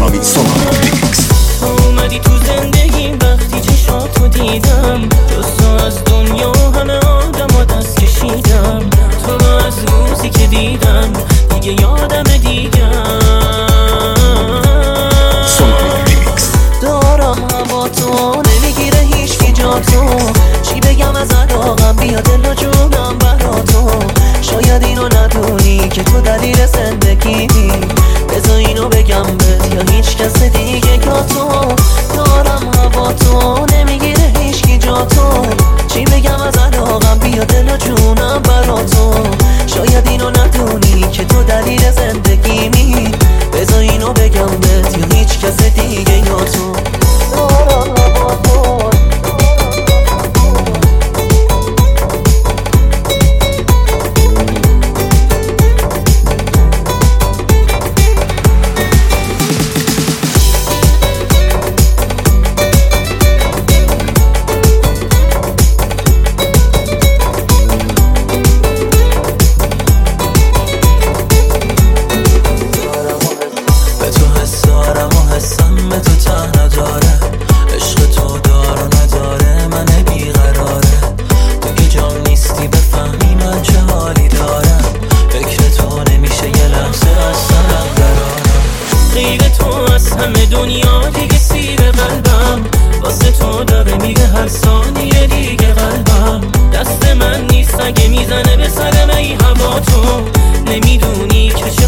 اومدی تو زندگیم وقتی چشاتو دیدم، جز تو از دنیا همه آدم ها دست کشیدم. تو رو از روزی که دیدم دیگه یادم دیگم. دارم هوا تو نمیگیره هیچ کی جا تو، چی بگم از علاقم بیا دل و جونم برا تو. شاید اینو ندونی که تو دلیل زندگیمی، بذار اینو بگم بهت یا هیچ کس دیگه یا تو. دارم هوا تو نمیگیره هیچ کی جا تو، چی بگم از علاقم بیا دل و جونم برا تو. شاید اینو ندونی که تو دلیل زندگیمی، بذار اینو بگم بهت یا هیچ کس دیگه یا تو. دارم هوا تو به تو ته نداره، عشق تو دار و نداره، من بیقراره. تو که جام نیستی بفهمی من چه حالی دارم، فکر تو نمیشه یه لحظه از سرم برارم. غیر تو از همه دنیا دیگه سیر قلبم، واسه تو داره میره هر ثانیه دیگه قلبم. دست من نیست اگه میزنه به سرم ای هوا تو، نمیدونی که چه